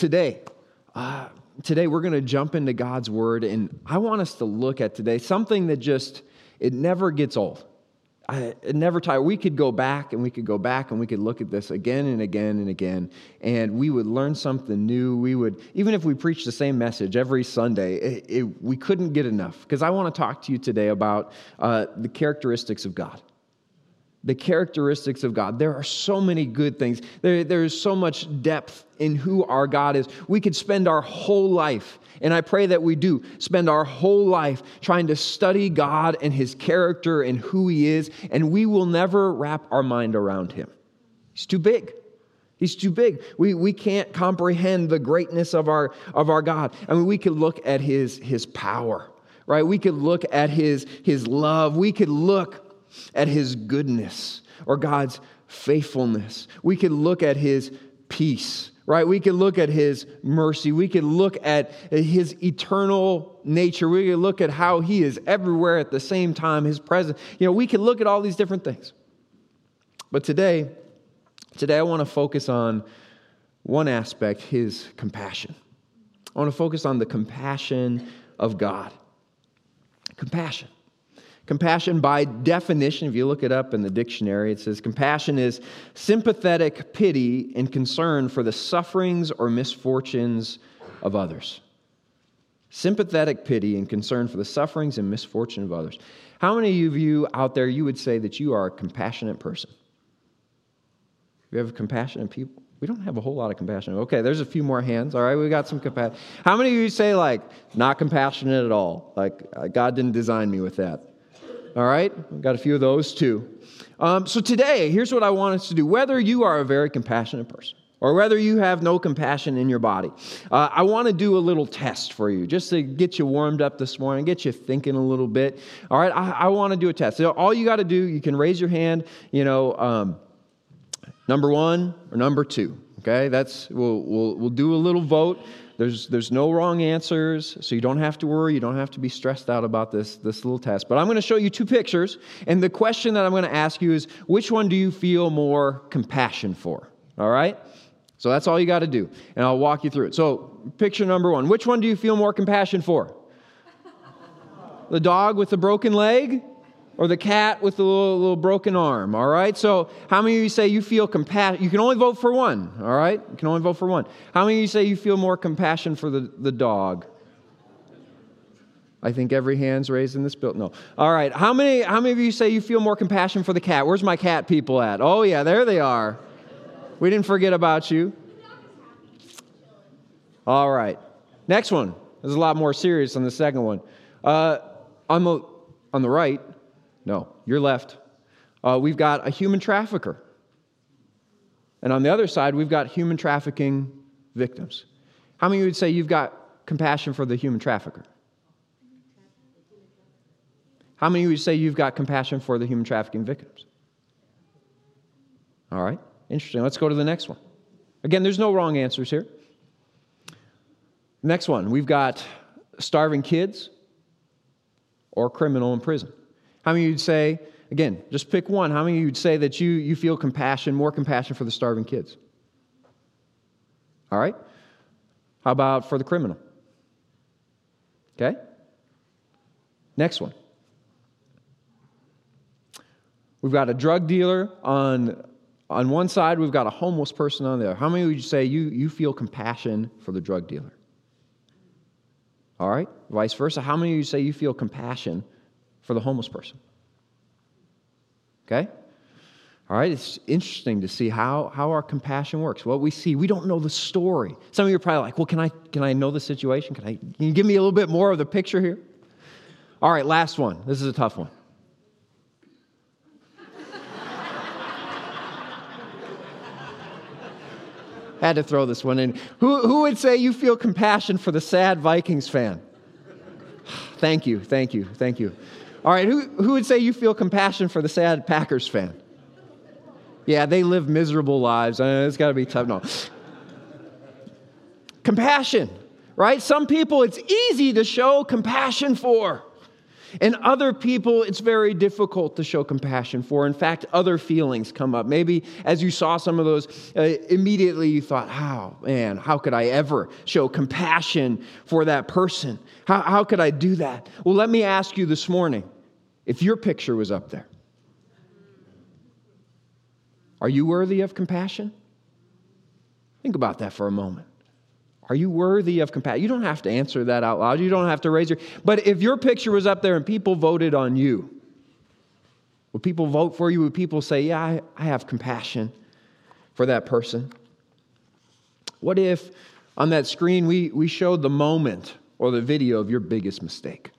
Today, we're going to jump into God's Word, and I want us to look at today something that it never gets old. It never tires. We could go back and we could go back and we could look at this again and again and again, and we would learn something new. We would, even if we preached the same message every Sunday, we couldn't get enough, because I want to talk to you today about the characteristics of God. The characteristics of God. There are so many good things. There is so much depth in who our God is. We could spend our whole life, and I pray that we do, spend our whole life trying to study God and His character and who He is, and we will never wrap our mind around Him. He's too big. He's too big. We can't comprehend the greatness of our God. I mean, we could look at His power, right? We could look at His love. We could look at His goodness or God's faithfulness. We could look at His peace, right? We could look at His mercy. We could look at His eternal nature. We could look at how He is everywhere at the same time, His presence. We could look at all these different things. But today I want to focus on one aspect, His compassion. I want to focus on the compassion of God. Compassion. Compassion, by definition, if you look it up in the dictionary, it says compassion is sympathetic pity and concern for the sufferings or misfortunes of others. Sympathetic pity and concern for the sufferings and misfortune of others. How many of you out there, you would say that you are a compassionate person? You have compassionate people? We don't have a whole lot of compassion. Okay, there's a few more hands. All right, we got some compassion. How many of you say, not compassionate at all? God didn't design me with that. All right, we've got a few of those too. So today, here's what I want us to do. Whether you are a very compassionate person or whether you have no compassion in your body, I want to do a little test for you just to get you warmed up this morning, get you thinking a little bit. All right, I want to do a test. So all you got to do, you can raise your hand, number 1 or number 2. Okay, we'll do a little vote. There's no wrong answers, so you don't have to worry. You don't have to be stressed out about this little test. But I'm going to show you 2 pictures, and the question that I'm going to ask you is, which one do you feel more compassion for? All right? So that's all you got to do, and I'll walk you through it. So picture number 1. Which one do you feel more compassion for? The dog with the broken leg? Or the cat with the little broken arm, all right? So how many of you say you feel compassion? You can only vote for one, all right? You can only vote for one. How many of you say you feel more compassion for the dog? I think every hand's raised in this building. No. All right. How many of you say you feel more compassion for the cat? Where's my cat people at? Oh, yeah, there they are. We didn't forget about you. All right. Next one. This is a lot more serious than the second one. On the right, no, your left, we've got a human trafficker. And on the other side, we've got human trafficking victims. How many of you would say you've got compassion for the human trafficker? How many of you would say you've got compassion for the human trafficking victims? All right, interesting. Let's go to the next one. Again, there's no wrong answers here. Next one, we've got starving kids or criminal in prison. How many of you would say, again, just pick one, how many of you would say that you feel more compassion for the starving kids? All right. How about for the criminal? Okay. Next one. We've got a drug dealer on one side, we've got a homeless person on the other. How many would you say you feel compassion for the drug dealer? All right. Vice versa. How many of you say you feel compassion for the homeless person? Okay? All right, it's interesting to see how our compassion works. What we see, we don't know the story. Some of you are probably like, well, can I know the situation? Can you give me a little bit more of the picture here? All right, last one. This is a tough one. Had to throw this one in. Who would say you feel compassion for the sad Vikings fan? Thank you. All right, who would say you feel compassion for the sad Packers fan? Yeah, they live miserable lives. It's got to be tough. No. Compassion, right? Some people it's easy to show compassion for. And other people, it's very difficult to show compassion for. In fact, other feelings come up. Maybe as you saw some of those, immediately you thought, how could I ever show compassion for that person? How could I do that? Well, let me ask you this morning, if your picture was up there, are you worthy of compassion? Think about that for a moment. Are you worthy of compassion? You don't have to answer that out loud. You don't have to raise your... But if your picture was up there and people voted on you, would people vote for you? Would people say, yeah, I have compassion for that person? What if on that screen we showed the moment or the video of your biggest mistake?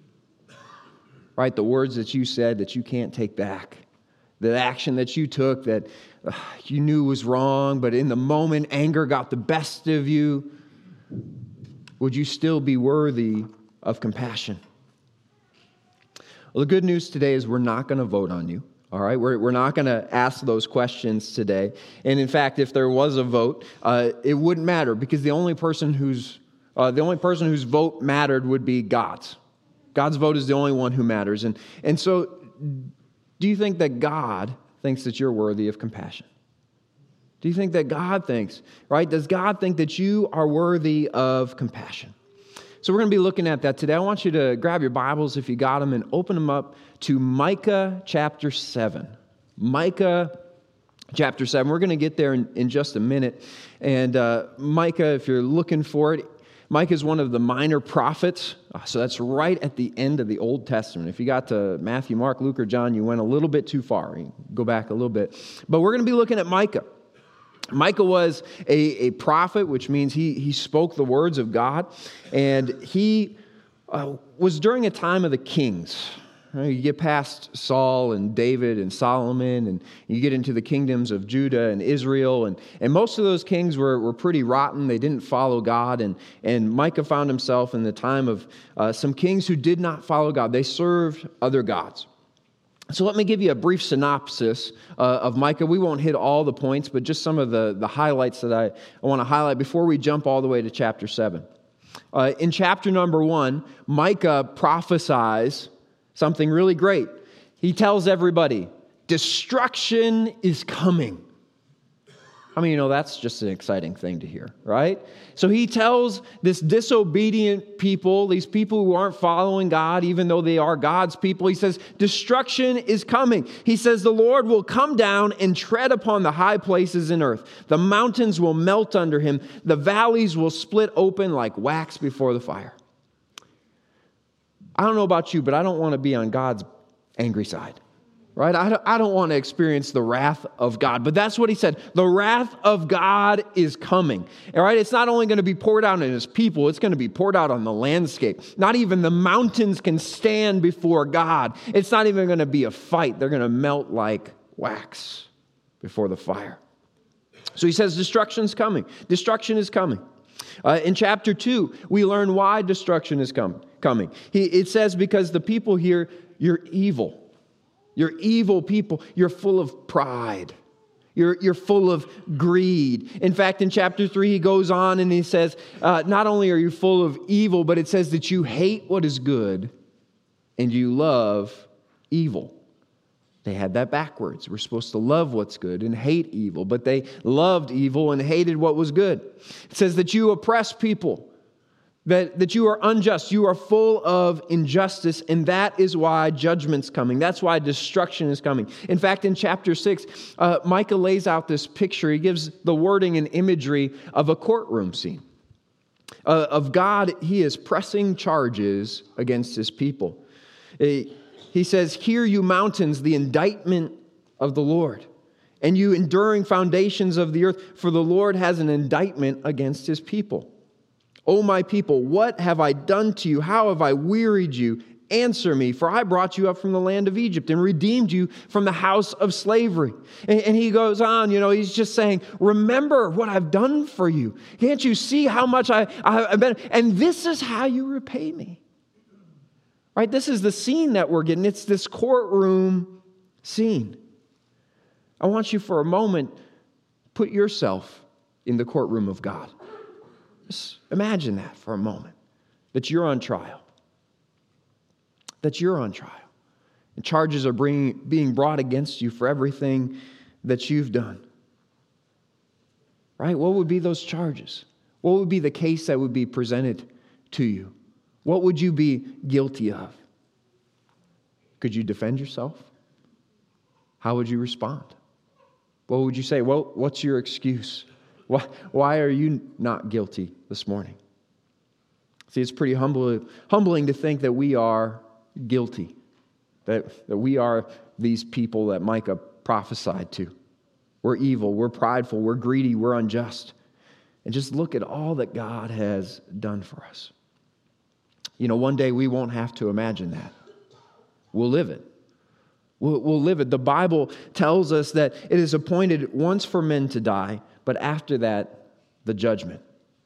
Right? The words that you said that you can't take back. The action that you took that you knew was wrong, but in the moment, anger got the best of you. Would you still be worthy of compassion? Well, the good news today is we're not going to vote on you. All right, we're not going to ask those questions today. And in fact, if there was a vote, it wouldn't matter because the only person whose vote mattered would be God's. God's vote is the only one who matters. And so, do you think that God thinks that you're worthy of compassion? Do you think that God thinks, right? Does God think that you are worthy of compassion? So we're going to be looking at that today. I want you to grab your Bibles if you got them and open them up to Micah chapter 7. Micah chapter 7. We're going to get there in just a minute. And Micah, if you're looking for it, Micah is one of the minor prophets. So that's right at the end of the Old Testament. If you got to Matthew, Mark, Luke, or John, you went a little bit too far. You go back a little bit. But we're going to be looking at Micah. Micah was a prophet, which means he spoke the words of God. And he was during a time of the kings. You get past Saul and David and Solomon, and you get into the kingdoms of Judah and Israel. And most of those kings were pretty rotten. They didn't follow God. And Micah found himself in the time of some kings who did not follow God. They served other gods. So let me give you a brief synopsis of Micah. We won't hit all the points, but just some of the highlights that I want to highlight before we jump all the way to chapter 7. In chapter number 1, Micah prophesies something really great. He tells everybody, destruction is coming. I mean, that's just an exciting thing to hear, right? So he tells this disobedient people, these people who aren't following God, even though they are God's people, he says, destruction is coming. He says, the Lord will come down and tread upon the high places in earth. The mountains will melt under him. The valleys will split open like wax before the fire. I don't know about you, but I don't want to be on God's angry side. Right? I don't want to experience the wrath of God. But that's what he said. The wrath of God is coming. All right? It's not only going to be poured out on his people, it's going to be poured out on the landscape. Not even the mountains can stand before God. It's not even going to be a fight. They're going to melt like wax before the fire. So he says destruction's coming. Destruction is coming. In chapter 2, we learn why destruction is coming. It says because the people here, you're evil. You're evil people. You're full of pride. You're full of greed. In fact, in chapter 3, he goes on and he says, not only are you full of evil, but it says that you hate what is good and you love evil. They had that backwards. We're supposed to love what's good and hate evil, but they loved evil and hated what was good. It says that you oppress people. That you are unjust, you are full of injustice, and that is why judgment's coming. That's why destruction is coming. In fact, in chapter 6, Micah lays out this picture. He gives the wording and imagery of a courtroom scene. Of God, he is pressing charges against his people. He says, hear you mountains, the indictment of the Lord, and you enduring foundations of the earth, for the Lord has an indictment against his people. O my people, what have I done to you? How have I wearied you? Answer me, for I brought you up from the land of Egypt and redeemed you from the house of slavery. And he goes on, he's just saying, remember what I've done for you. Can't you see how much I've been? And this is how you repay me. Right? This is the scene that we're getting. It's this courtroom scene. I want you for a moment, put yourself in the courtroom of God. Just imagine that for a moment, that you're on trial, that you're on trial. And charges are being brought against you for everything that you've done. Right? What would be those charges? What would be the case that would be presented to you? What would you be guilty of? Could you defend yourself? How would you respond? What would you say? Well, what's your excuse? Why are you not guilty this morning? See, it's pretty humbling to think that we are guilty, that we are these people that Micah prophesied to. We're evil, we're prideful, we're greedy, we're unjust. And just look at all that God has done for us. You know, one day we won't have to imagine that. We'll live it. We'll live it. The Bible tells us that it is appointed once for men to die, but after that, the judgment.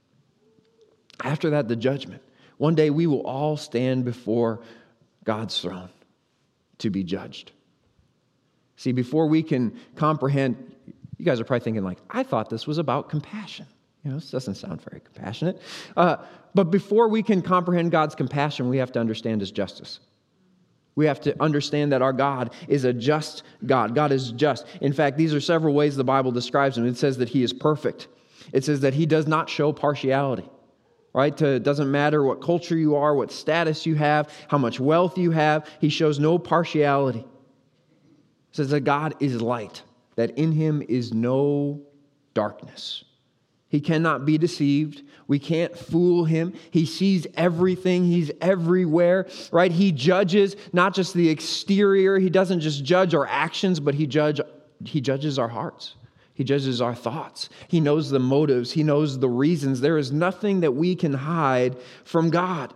After that, the judgment. One day we will all stand before God's throne to be judged. See, before we can comprehend, you guys are probably thinking like, I thought this was about compassion. You know, this doesn't sound very compassionate. But before we can comprehend God's compassion, we have to understand His justice. We have to understand that our God is a just God. God is just. In fact, these are several ways the Bible describes Him. It says that He is perfect. It says that He does not show partiality. Right? It doesn't matter what culture you are, what status you have, how much wealth you have. He shows no partiality. It says that God is light, that in Him is no darkness. He cannot be deceived. We can't fool Him. He sees everything. He's everywhere, right? He judges not just the exterior. He doesn't just judge our actions, but He judges our hearts. He judges our thoughts. He knows the motives. He knows the reasons. There is nothing that we can hide from God.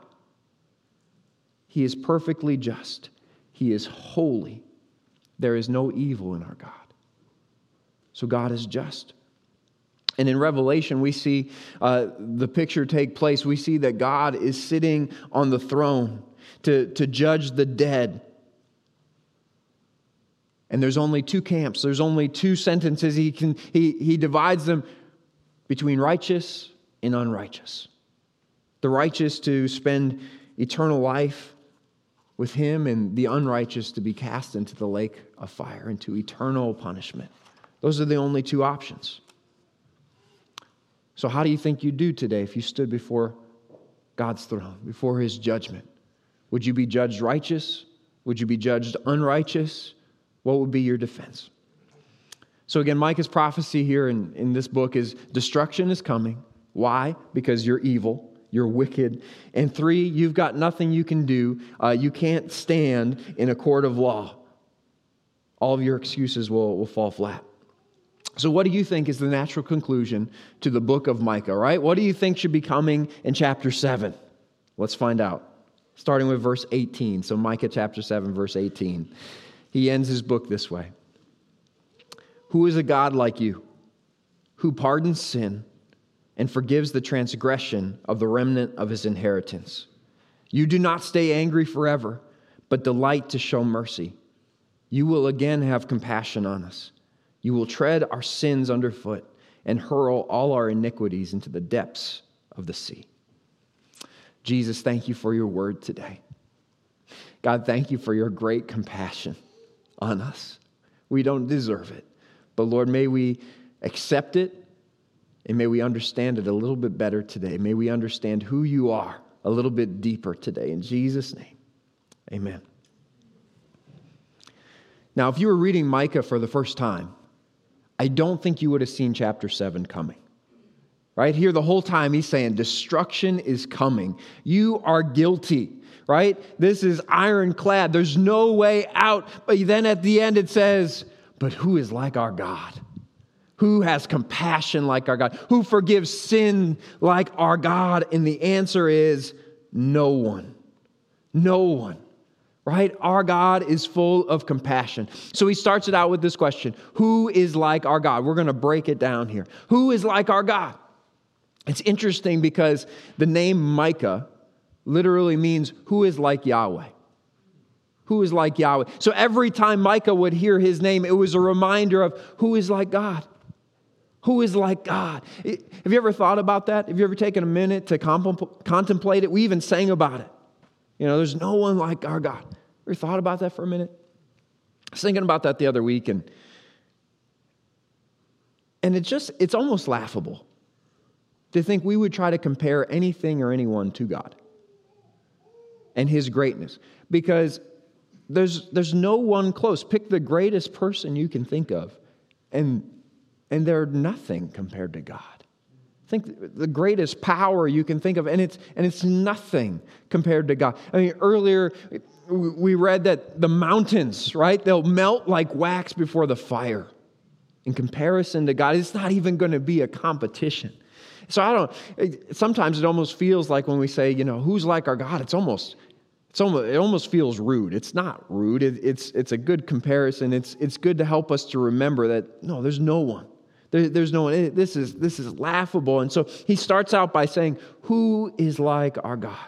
He is perfectly just. He is holy. There is no evil in our God. So God is just. And in Revelation, we see the picture take place. We see that God is sitting on the throne to judge the dead. And there's only two camps. There's only two sentences. He divides them between righteous and unrighteous. The righteous to spend eternal life with Him, and the unrighteous to be cast into the lake of fire, into eternal punishment. Those are the only two options. So how do you think you'd do today if you stood before God's throne, before His judgment? Would you be judged righteous? Would you be judged unrighteous? What would be your defense? So again, Micah's prophecy here in this book is destruction is coming. Why? Because you're evil, you're wicked. And 3, you've got nothing you can do. You can't stand in a court of law. All of your excuses will fall flat. So what do you think is the natural conclusion to the book of Micah, right? What do you think should be coming in chapter 7? Let's find out. Starting with verse 18. So Micah chapter 7, verse 18. He ends his book this way. Who is a God like you, who pardons sin and forgives the transgression of the remnant of His inheritance? You do not stay angry forever, but delight to show mercy. You will again have compassion on us. You will tread our sins underfoot and hurl all our iniquities into the depths of the sea. Jesus, thank you for your word today. God, thank you for your great compassion on us. We don't deserve it. But Lord, may we accept it and may we understand it a little bit better today. May we understand who you are a little bit deeper today. In Jesus' name, amen. Now, if you were reading Micah for the first time, I don't think you would have seen chapter 7 coming. Right here, the whole time he's saying, destruction is coming. You are guilty, right? This is ironclad. There's no way out. But then at the end it says, but who is like our God? Who has compassion like our God? Who forgives sin like our God? And the answer is no one. No one. Right? Our God is full of compassion. So he starts it out with this question. Who is like our God? We're going to break it down here. Who is like our God? It's interesting because the name Micah literally means who is like Yahweh. Who is like Yahweh? So every time Micah would hear his name, it was a reminder of who is like God. Who is like God? Have you ever thought about that? Have you ever taken a minute to contemplate it? We even sang about it. There's no one like our God. Ever thought about that for a minute? I was thinking about that the other week, and it's almost laughable to think we would try to compare anything or anyone to God and his greatness, because there's no one close. Pick the greatest person you can think of, and they're nothing compared to God. Think the greatest power you can think of, and it's nothing compared to God. I mean, earlier we read that the mountains, right? They'll melt like wax before the fire. In comparison to God, it's not even going to be a competition. So sometimes it almost feels like when we say, who's like our God, it almost feels rude. It's not rude. It's a good comparison. It's good to help us to remember that, no, there's no one. There's no one. This is laughable. And so he starts out by saying, who is like our God?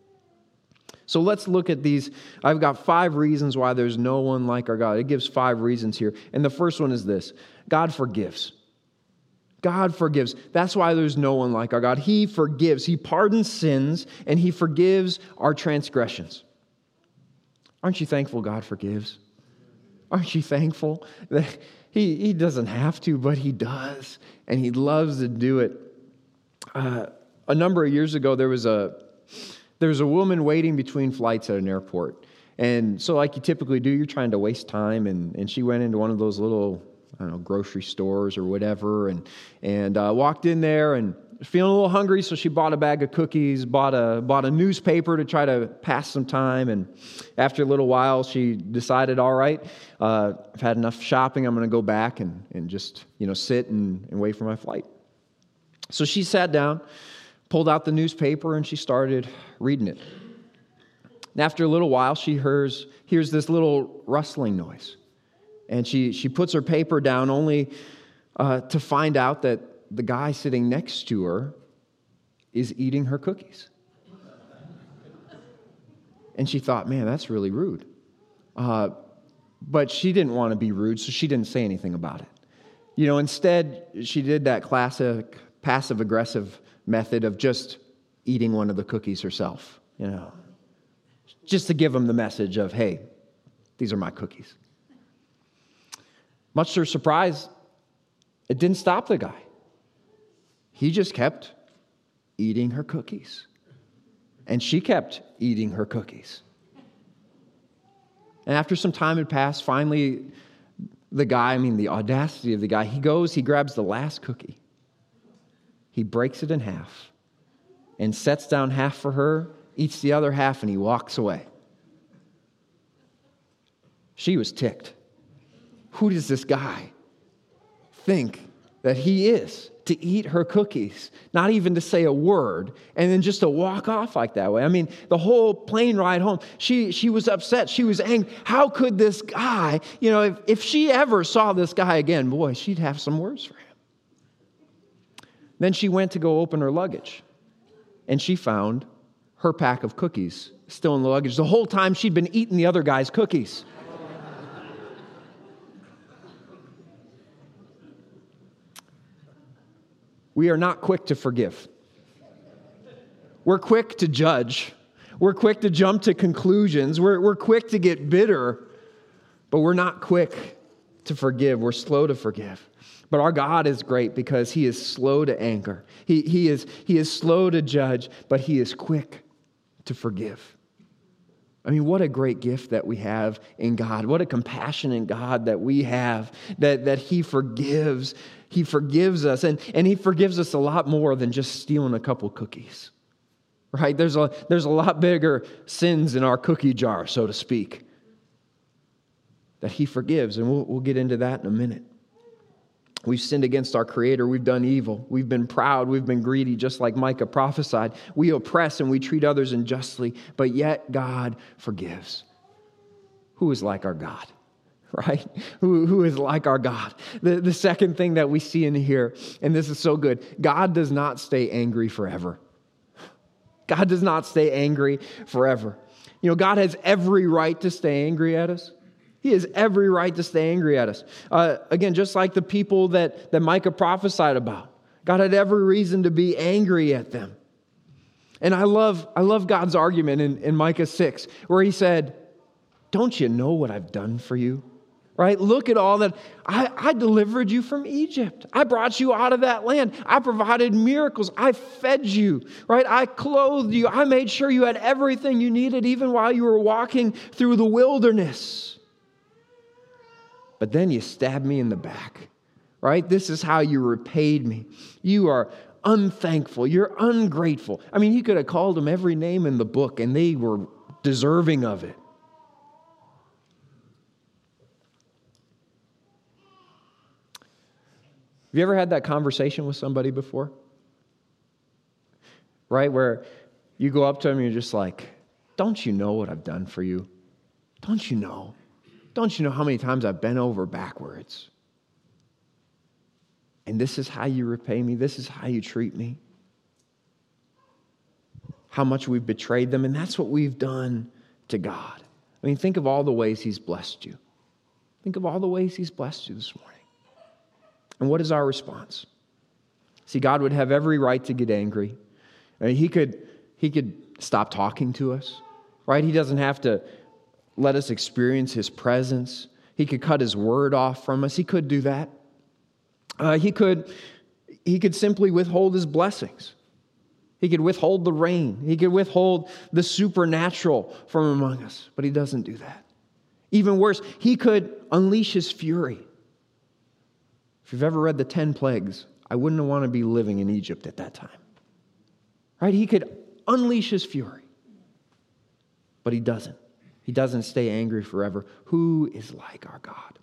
So let's look at these. I've got 5 reasons why there's no one like our God. It gives 5 reasons here. And the first one is this: God forgives. God forgives. That's why there's no one like our God. He forgives. He pardons sins, and he forgives our transgressions. Aren't you thankful God forgives? Aren't you thankful that He doesn't have to, but he does, and he loves to do it. A number of years ago, there was a woman waiting between flights at an airport. And so like you typically do, you're trying to waste time, and she went into one of those little, grocery stores or whatever, and walked in there and feeling a little hungry, so she bought a bag of cookies, bought a newspaper to try to pass some time, and after a little while, she decided, all right, I've had enough shopping, I'm going to go back and just, sit and wait for my flight. So she sat down, pulled out the newspaper, and she started reading it. And after a little while, she hears this little rustling noise, and she puts her paper down only to find out that the guy sitting next to her is eating her cookies. And she thought, man, that's really rude. But she didn't want to be rude, so she didn't say anything about it. Instead, she did that classic passive-aggressive method of just eating one of the cookies herself, just to give him the message of, hey, these are my cookies. Much to her surprise, it didn't stop the guy. He just kept eating her cookies. And she kept eating her cookies. And after some time had passed, finally, the audacity of the guy, he grabs the last cookie. He breaks it in half and sets down half for her, eats the other half, and he walks away. She was ticked. Who does this guy think that he is to eat her cookies, not even to say a word, and then just to walk off like that way? I mean, the whole plane ride home, she was upset. She was angry. How could this guy, if she ever saw this guy again, boy, she'd have some words for him. Then she went to go open her luggage, and she found her pack of cookies still in the luggage. The whole time she'd been eating the other guy's cookies. We are not quick to forgive. We're quick to judge. We're quick to jump to conclusions. We're quick to get bitter, but we're not quick to forgive. We're slow to forgive. But our God is great because he is slow to anger. He is slow to judge, but he is quick to forgive. I mean, what a great gift that we have in God. What a compassionate God that we have, that he forgives. He forgives us, and he forgives us a lot more than just stealing a couple cookies, right? There's a lot bigger sins in our cookie jar, so to speak, that he forgives, and we'll get into that in a minute. We've sinned against our Creator. We've done evil. We've been proud. We've been greedy, just like Micah prophesied. We oppress and we treat others unjustly, but yet God forgives. Who is like our God? Right? Who is like our God? The second thing that we see in here, and this is so good, God does not stay angry forever. God does not stay angry forever. God has every right to stay angry at us. He has every right to stay angry at us. Again, just like the people that Micah prophesied about. God had every reason to be angry at them. And I love God's argument in Micah 6, where he said, don't you know what I've done for you? Right? Look at all that. I delivered you from Egypt. I brought you out of that land. I provided miracles. I fed you. Right? I clothed you. I made sure you had everything you needed, even while you were walking through the wilderness. But then you stabbed me in the back. Right? This is how you repaid me. You are unthankful. You're ungrateful. I mean, he could have called them every name in the book, and they were deserving of it. Have you ever had that conversation with somebody before? Right? Where you go up to them and you're just like, don't you know what I've done for you? Don't you know? Don't you know how many times I've bent over backwards? And this is how you repay me. This is how you treat me. How much we've betrayed them. And that's what we've done to God. I mean, think of all the ways He's blessed you. Think of all the ways He's blessed you this morning. And what is our response? See, God would have every right to get angry. I mean, He could stop talking to us, right? He doesn't have to let us experience His presence. He could cut His word off from us. He could do that. He could simply withhold His blessings. He could withhold the rain. He could withhold the supernatural from among us. But He doesn't do that. Even worse, He could unleash His fury. If you've ever read the 10 plagues, I wouldn't want to be living in Egypt at that time. Right? He could unleash His fury. But He doesn't. He doesn't stay angry forever. Who is like our God?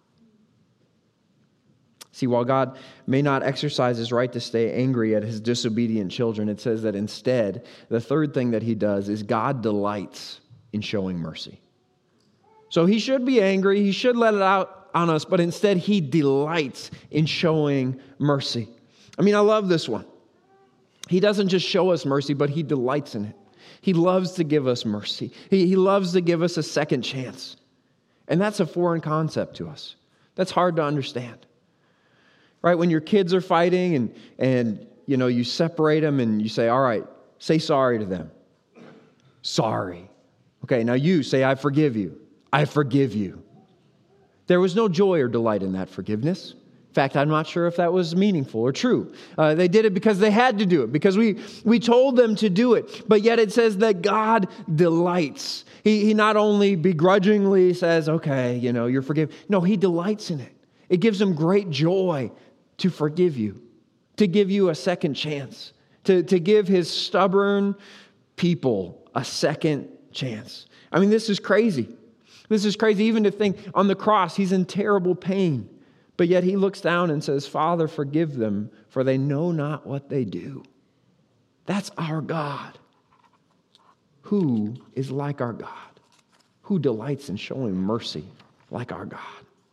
See, while God may not exercise His right to stay angry at His disobedient children, it says that instead, the third thing that He does is God delights in showing mercy. So He should be angry. He should let it out on us, but instead He delights in showing mercy. I mean, I love this one. He doesn't just show us mercy, but He delights in it. He loves to give us mercy. He loves to give us a second chance. And that's a foreign concept to us. That's hard to understand. Right? When your kids are fighting and you separate them and you say, all right, say sorry to them. Sorry. Okay, now you say, I forgive you. I forgive you. There was no joy or delight in that forgiveness. In fact, I'm not sure if that was meaningful or true. They did it because they had to do it, because we told them to do it. But yet it says that God delights. He not only begrudgingly says, okay, you're forgiven. No, He delights in it. It gives Him great joy to forgive you, to give you a second chance, to give His stubborn people a second chance. I mean, this is crazy. This is crazy even to think on the cross, He's in terrible pain. But yet He looks down and says, Father, forgive them, for they know not what they do. That's our God. Who is like our God? Who delights in showing mercy like our God?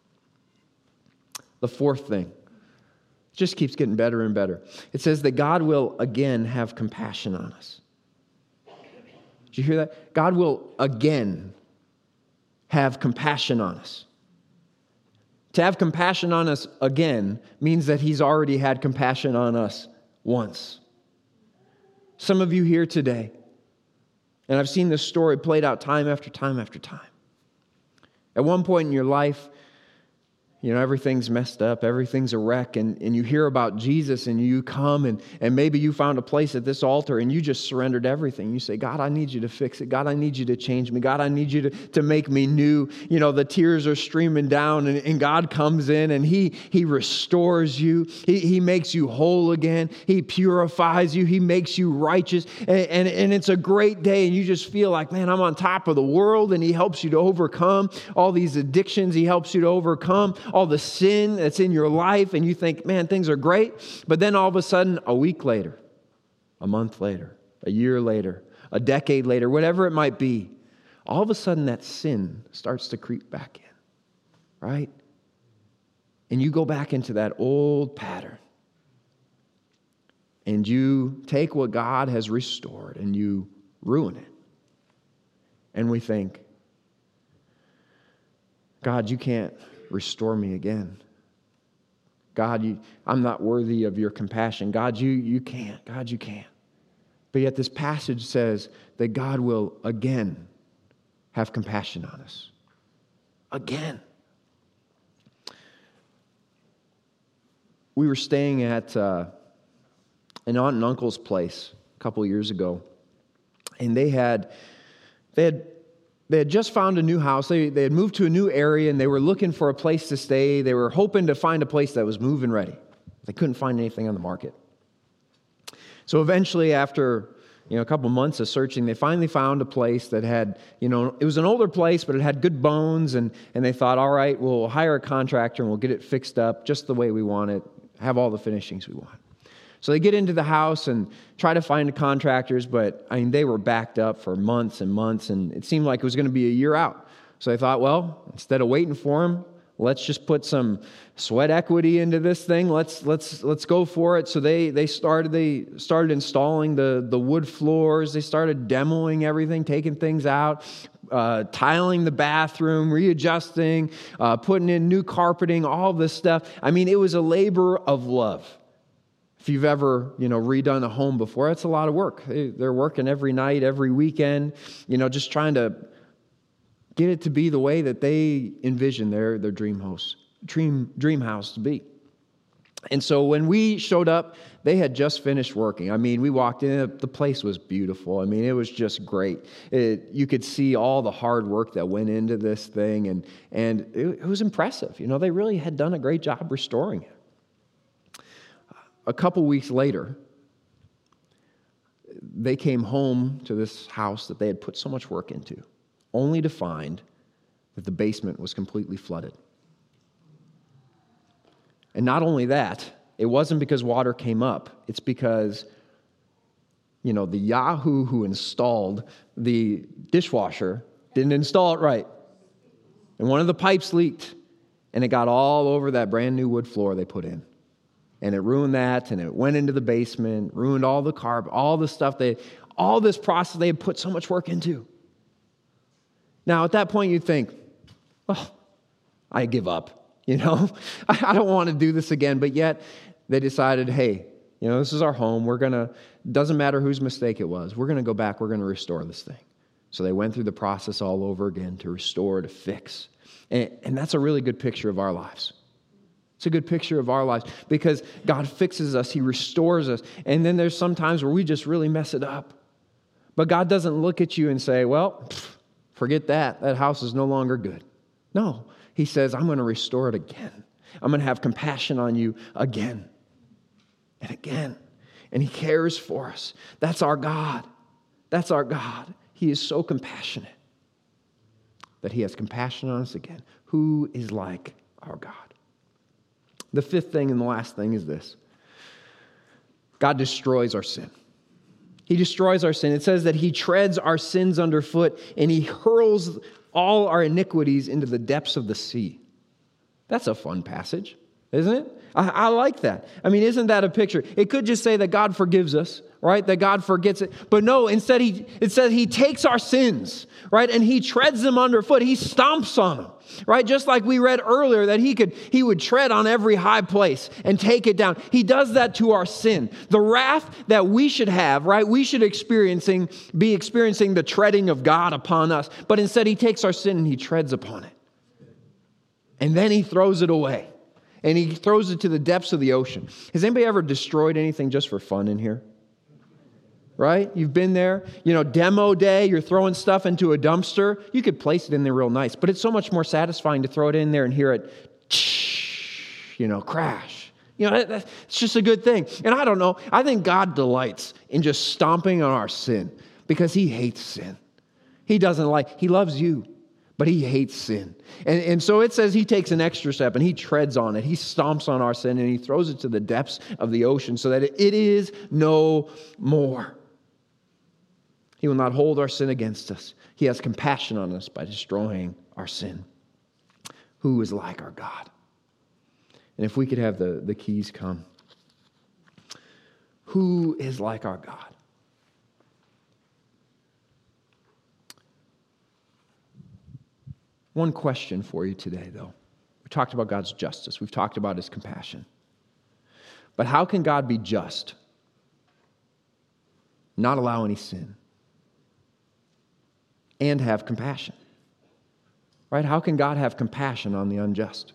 The fourth thing just keeps getting better and better. It says that God will again have compassion on us. Did you hear that? God will again have compassion on us. To have compassion on us again means that He's already had compassion on us once. Some of you here today, and I've seen this story played out time after time after time. At one point in your life, everything's messed up, everything's a wreck, and you hear about Jesus and you come and maybe you found a place at this altar and you just surrendered everything. You say, God, I need you to fix it. God, I need you to change me. God, I need you to make me new. The tears are streaming down and God comes in and He restores you. He makes you whole again. He purifies you. He makes you righteous. And it's a great day and you just feel like, man, I'm on top of the world, and He helps you to overcome all these addictions. He helps you to overcome all the sin that's in your life, and you think, man, things are great. But then all of a sudden, a week later, a month later, a year later, a decade later, whatever it might be, all of a sudden that sin starts to creep back in, right? And you go back into that old pattern. And you take what God has restored and you ruin it. And we think, God, you can't restore me again. God, I'm not worthy of your compassion. God, you can't. God, you can't. But yet this passage says that God will again have compassion on us. Again. We were staying at an aunt and uncle's place a couple of years ago, and they had just found a new house. They had moved to a new area, and they were looking for a place to stay. They were hoping to find a place that was move-in ready. They couldn't find anything on the market. So eventually, after a couple months of searching, they finally found a place that had, it was an older place, but it had good bones, and they thought, all right, we'll hire a contractor and we'll get it fixed up just the way we want it, have all the finishings we want. So they get into the house and try to find the contractors, but they were backed up for months and months, and it seemed like it was going to be a year out. So they thought, well, instead of waiting for them, let's just put some sweat equity into this thing. Let's go for it. So they started installing the wood floors. They started demoing everything, taking things out, tiling the bathroom, readjusting, putting in new carpeting, all this stuff. It was a labor of love. If you've ever, redone a home before, it's a lot of work. They're working every night, every weekend, just trying to get it to be the way that they envision their dream house to be. And so when we showed up, they had just finished working. We walked in, the place was beautiful. It was just great. You could see all the hard work that went into this thing, and it was impressive. They really had done a great job restoring it. A couple weeks later, they came home to this house that they had put so much work into, only to find that the basement was completely flooded. And not only that, it wasn't because water came up. It's because, the Yahoo who installed the dishwasher didn't install it right. And one of the pipes leaked, and it got all over that brand new wood floor they put in. And it ruined that, and it went into the basement, ruined all the carpet, all the stuff, all this process they had put so much work into. Now, at that point, you'd think, well, I give up, I don't want to do this again. But yet, they decided, hey, this is our home. Doesn't matter whose mistake it was. We're going to go back. We're going to restore this thing. So they went through the process all over again to restore, to fix. And that's a really good picture of our lives. It's a good picture of our lives because God fixes us. He restores us. And then there's some times where we just really mess it up. But God doesn't look at you and say, well, forget that. That house is no longer good. No, He says, I'm going to restore it again. I'm going to have compassion on you again and again. And He cares for us. That's our God. That's our God. He is so compassionate that He has compassion on us again. Who is like our God? The fifth thing and the last thing is this. God destroys our sin. He destroys our sin. It says that He treads our sins underfoot and He hurls all our iniquities into the depths of the sea. That's a fun passage, isn't it? I like that. Isn't that a picture? It could just say that God forgives us, right? That God forgets it. But no, instead it says He takes our sins, right? And He treads them underfoot. He stomps on them, right? Just like we read earlier that He would tread on every high place and take it down. He does that to our sin. The wrath that we should have, right? We should be experiencing the treading of God upon us. But instead He takes our sin and He treads upon it. And then He throws it away. And He throws it to the depths of the ocean. Has anybody ever destroyed anything just for fun in here? Right? You've been there. Demo day, you're throwing stuff into a dumpster. You could place it in there real nice, but it's so much more satisfying to throw it in there and hear it, crash. It's just a good thing. And I don't know, I think God delights in just stomping on our sin because He hates sin. He loves you. But He hates sin. And so it says He takes an extra step and He treads on it. He stomps on our sin and He throws it to the depths of the ocean so that it is no more. He will not hold our sin against us. He has compassion on us by destroying our sin. Who is like our God? And if we could have the keys come. Who is like our God? One question for you today, though. We talked about God's justice. We've talked about His compassion. But how can God be just not allow any sin, and have compassion. Right? How can God have compassion on the unjust?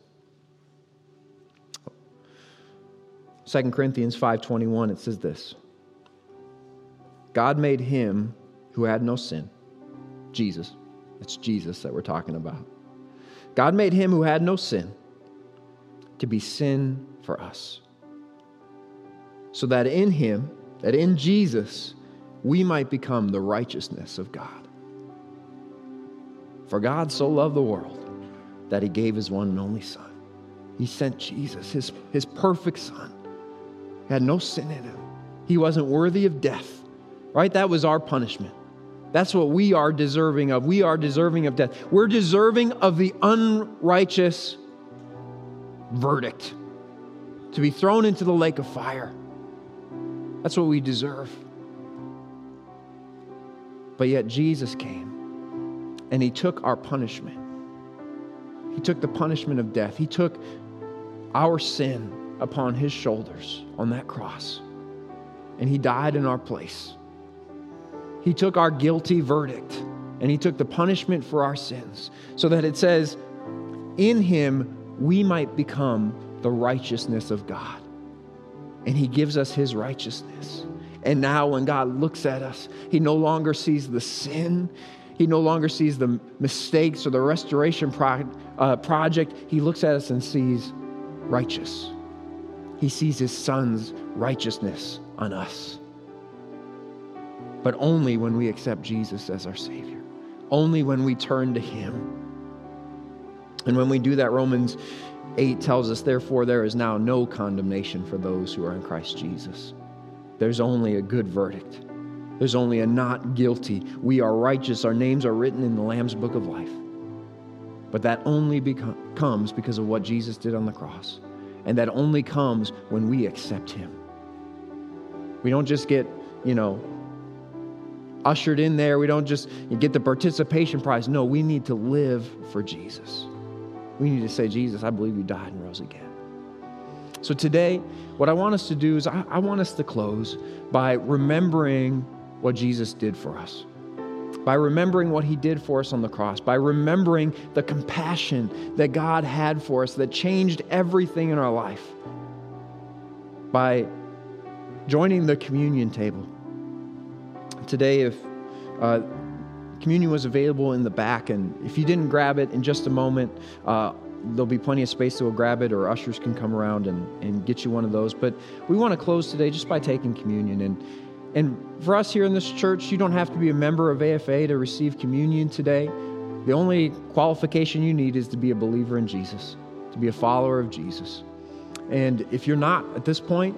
2 Corinthians 5:21, it says this: God made him who had no sin, Jesus. It's Jesus that we're talking about. God made him who had no sin to be sin for us, so that in him, that in Jesus, we might become the righteousness of God. For God so loved the world that he gave his one and only Son. He sent Jesus, his perfect Son. He had no sin in him. He wasn't worthy of death, right? That was our punishment. That's what we are deserving of. We are deserving of death. We're deserving of the unrighteous verdict, to be thrown into the lake of fire. That's what we deserve. But yet Jesus came and he took our punishment. He took the punishment of death. He took our sin upon his shoulders on that cross. And he died in our place. He took our guilty verdict and he took the punishment for our sins, so that it says, in him we might become the righteousness of God. And he gives us his righteousness. And now when God looks at us, he no longer sees the sin. He no longer sees the mistakes or the restoration project. He looks at us and sees righteous. He sees his Son's righteousness on us. But only when we accept Jesus as our Savior. Only when we turn to him. And when we do that, Romans 8 tells us, therefore there is now no condemnation for those who are in Christ Jesus. There's only a good verdict. There's only a not guilty. We are righteous. Our names are written in the Lamb's book of life. But that only comes because of what Jesus did on the cross. And that only comes when we accept him. We don't just get, ushered in there. We don't just get the participation prize. No, we need to live for Jesus. We need to say, Jesus, I believe you died and rose again. So today, what I want us to do is I want us to close by remembering what Jesus did for us. By remembering what he did for us on the cross. By remembering the compassion that God had for us that changed everything in our life. By joining the communion table. Today, if communion was available in the back, and if you didn't grab it in just a moment, there'll be plenty of space to go grab it, or ushers can come around and get you one of those. But we want to close today just by taking communion. And for us here in this church, you don't have to be a member of AFA to receive communion today. The only qualification you need is to be a believer in Jesus, to be a follower of Jesus. And if you're not at this point,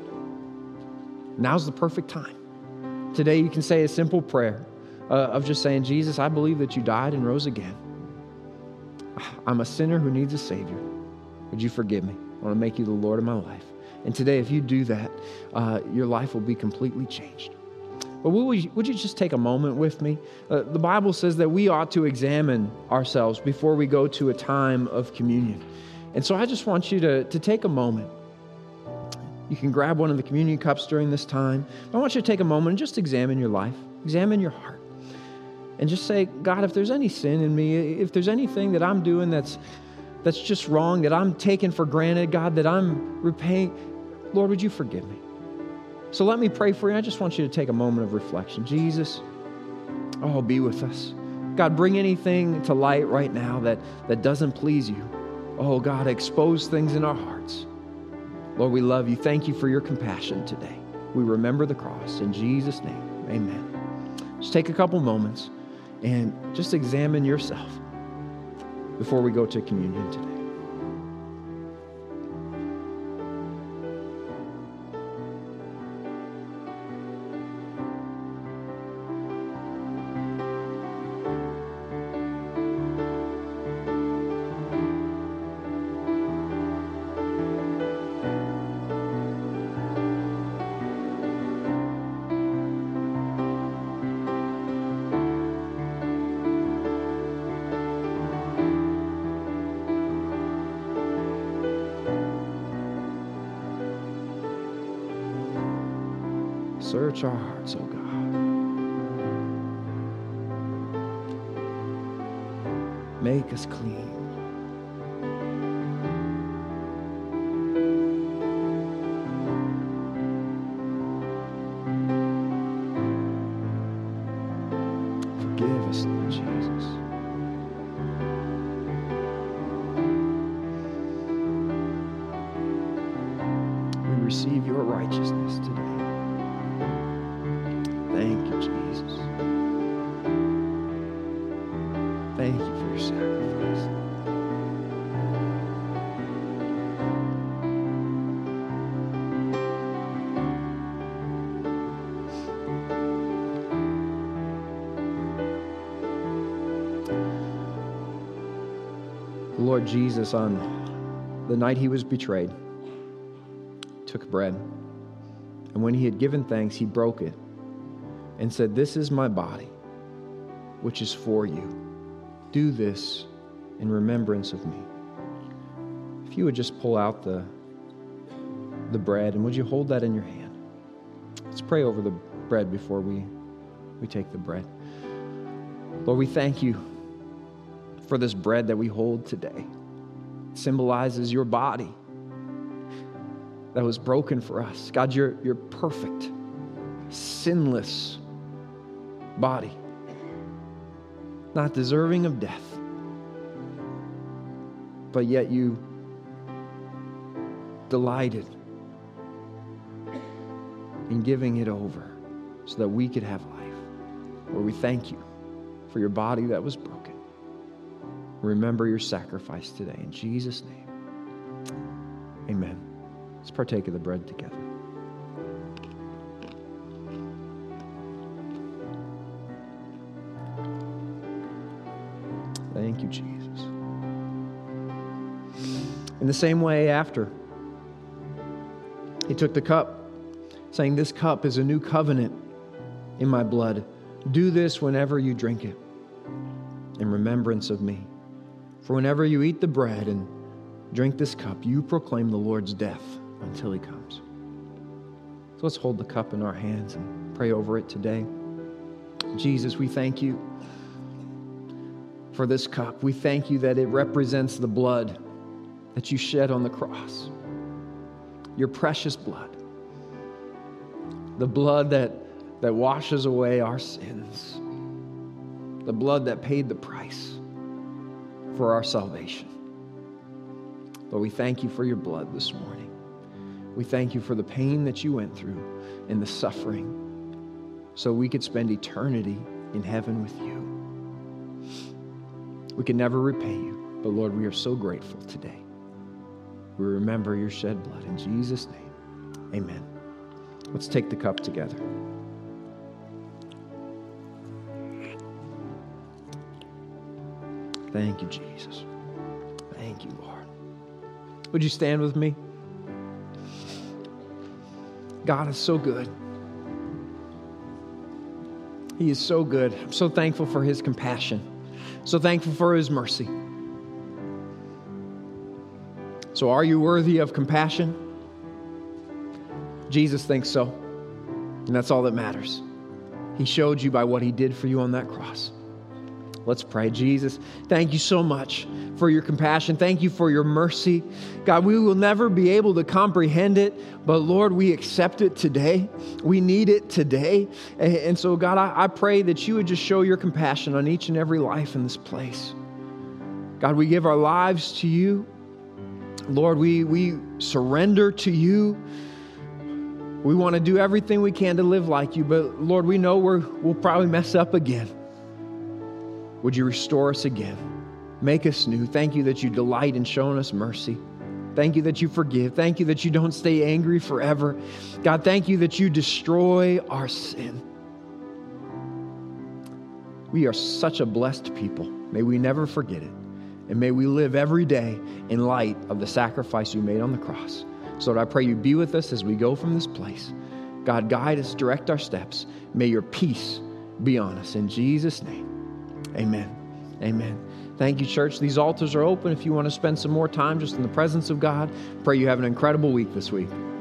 now's the perfect time. Today you can say a simple prayer of just saying, Jesus, I believe that you died and rose again. I'm a sinner who needs a Savior. Would you forgive me? I want to make you the Lord of my life. And today, if you do that, your life will be completely changed. But would you just take a moment with me? The Bible says that we ought to examine ourselves before we go to a time of communion. And so I just want you to take a moment. You can grab one of the communion cups during this time. I want you to take a moment and just examine your life. Examine your heart. And just say, God, if there's any sin in me, if there's anything that I'm doing that's just wrong, that I'm taking for granted, God, that I'm repaying, Lord, would you forgive me? So let me pray for you. I just want you to take a moment of reflection. Jesus, be with us. God, bring anything to light right now that doesn't please you. Oh, God, expose things in our hearts. Lord, we love you. Thank you for your compassion today. We remember the cross. In Jesus' name, amen. Just take a couple moments and just examine yourself before we go to communion today. Search our hearts, oh God. Make us clean. Forgive us, Lord Jesus. We receive your righteousness today. Thank you, Jesus. Thank you for your sacrifice. The Lord Jesus, on the night he was betrayed, took bread, and when he had given thanks, he broke it and said, "This is my body, which is for you. Do this in remembrance of me." If you would just pull out the bread, and would you hold that in your hand? Let's pray over the bread before we take the bread. Lord, we thank you for this bread that we hold today. It symbolizes your body that was broken for us. God, your perfect, sinless body, not deserving of death, but yet you delighted in giving it over so that we could have life. Lord, we thank you for your body that was broken. Remember your sacrifice today. In Jesus' name, amen. Let's partake of the bread together. Thank you, Jesus. In the same way, after, he took the cup, saying, "This cup is a new covenant in my blood. Do this whenever you drink it in remembrance of me. For whenever you eat the bread and drink this cup, you proclaim the Lord's death until he comes." So let's hold the cup in our hands and pray over it today. Jesus, we thank you for this cup. We thank you that it represents the blood that you shed on the cross. Your precious blood. The blood that washes away our sins. The blood that paid the price for our salvation. Lord, we thank you for your blood this morning. We thank you for the pain that you went through and the suffering so we could spend eternity in heaven with you. We can never repay you, but Lord, we are so grateful today. We remember your shed blood. In Jesus' name, amen. Let's take the cup together. Thank you, Jesus. Thank you, Lord. Would you stand with me? God is so good. He is so good. I'm so thankful for his compassion. So thankful for his mercy. So are you worthy of compassion? Jesus thinks so. And that's all that matters. He showed you by what he did for you on that cross. Let's pray. Jesus, thank you so much for your compassion. Thank you for your mercy. God, we will never be able to comprehend it, but Lord, we accept it today. We need it today. And so, God, I pray that you would just show your compassion on each and every life in this place. God, we give our lives to you. Lord, we surrender to you. We want to do everything we can to live like you, but Lord, we know we'll probably mess up again. Would you restore us again? Make us new. Thank you that you delight in showing us mercy. Thank you that you forgive. Thank you that you don't stay angry forever. God, thank you that you destroy our sin. We are such a blessed people. May we never forget it. And may we live every day in light of the sacrifice you made on the cross. So Lord, I pray you be with us as we go from this place. God, guide us, direct our steps. May your peace be on us. In Jesus' name. Amen. Amen. Thank you, church. These altars are open if you want to spend some more time just in the presence of God. Pray you have an incredible week this week.